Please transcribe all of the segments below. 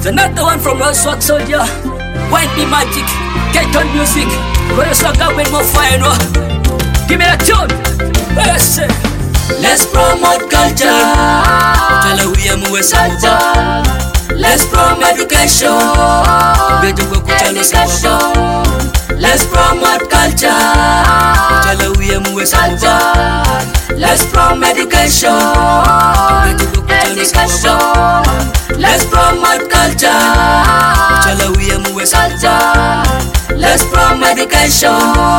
It's another one from Rosewood Soldier. White be magic, get on music. Gonna suck up with more fire, no? Give me a tune. Let's promote culture. Tell her we are more salsa. Let's promote education. Let's promote culture. Tell her we are more salsa. Let's promote education. Let's promote culture. Tell her we are more salsa. Let's promote education.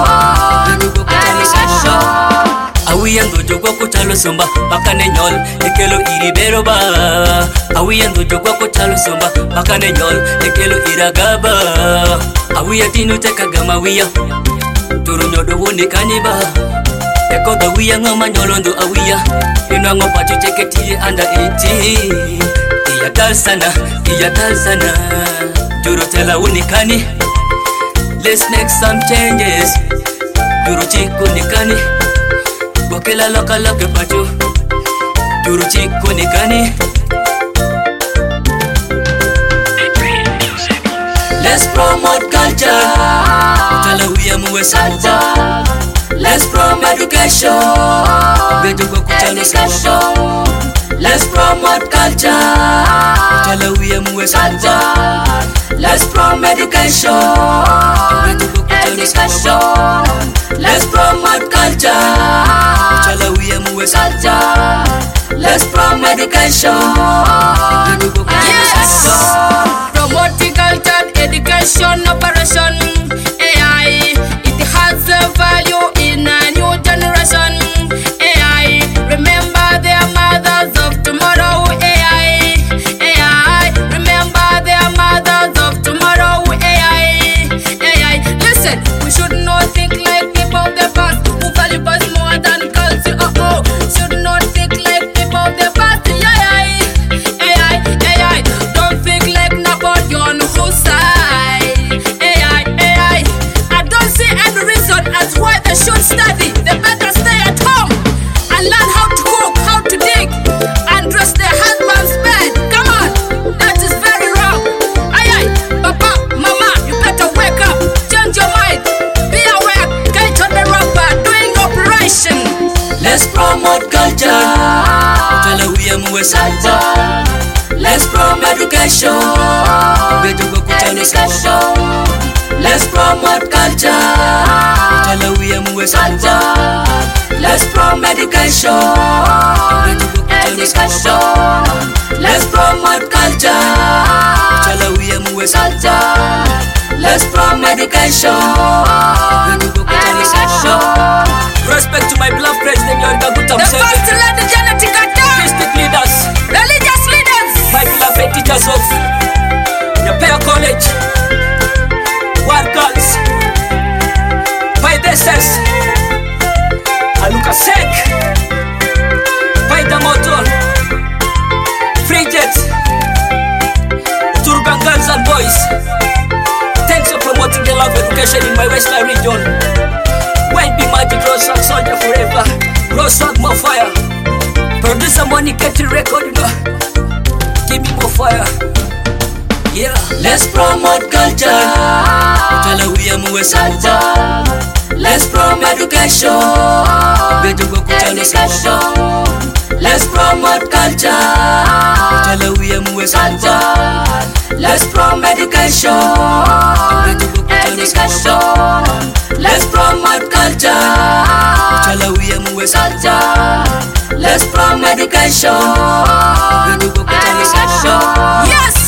Awiyando jogwa kuchalo somba bakane nyol ekelo iribero ba. Awiyando jogwa kuchalo somba bakane nyol ekelo iragaba. Awiya tinu tekagama wiya turu nyodo woni kaniba. Eko da wiya ngama nyolondo awiya ino ngopa cheketi under 18. Iya talsana turu tela woni kani. Let's make some changes. Turu chiku nikani. Wakela loka ke pacho Turu chiku nikani. Let's promote culture. Tala uya muwe salsa. Let's promote education. Bejo kwa kuchalo salsa. Let's promote culture. Tala uya muwe salsa. Let's promote education. Bejo kwa kuchalo salsa. Let's promote culture. Chala we are salsa. Let's promote education. Yes. Promoting culture, education, operation. AI, it has a value in a new generation. AI, remember their mothers of tomorrow. AI, remember their mothers of tomorrow. AI, listen, we should not think like people of the past who value us more than culture. Should not think like people of the past. AI, don't think like Napoleon who sighed. AI, I don't see any reason as why they should study. They better stay at home and learn how to cook, how to dig, and dress their husband's bed. Come on, that is very wrong. Papa, mama, you better wake up, change your mind, be aware, get on the rubber, doing operation. Let's promote culture. Tala we are more salsa. Let's promote education. Bejo kwa kuchalo salsa. Let's promote culture. Tala we are more salsa. Let's promote education. Bejo kwa kuchalo salsa. Let's promote culture. Tala we are more salsa. Let's promote education. Bejo kwa kuchalo salsa. Respect to my beloved president Yoweri Kaguta The Museveni. first lady Janet Kata, Artistic leaders, religious leaders, my beloved teachers of Yapea College, War Girls, by Desses, Aluka Sek, by Damotol, Free Jets, Turban Girls and Boys. Thanks for promoting the love of education in my Western region. White be magic, Rosewood Soldier forever. Rosewood more fire. Producer money get the record, you know. Give me more fire. Yeah. Let's promote culture. Tell her we are more salsa. Let's promote education. Bejo kwa kuchalo salsa. Let's promote culture. Tell her we are more salsa. Let's promote education. Bejo kwa kuchalo salsa. Let's promote culture. Tell her we are more salsa. Let's promote education. yes.